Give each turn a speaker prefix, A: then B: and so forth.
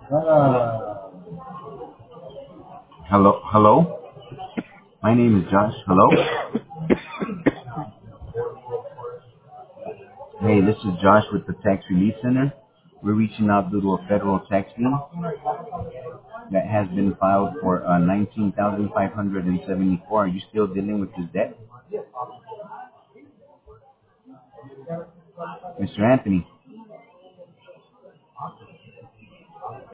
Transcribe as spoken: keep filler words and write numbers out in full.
A: Hello, hello. My name is Josh. Hello. Hey, this is Josh with the Tax Relief Center. We're reaching out due to a federal tax lien that has been filed for uh, nineteen thousand five hundred seventy-four. Are you still dealing with this debt, Mister Anthony?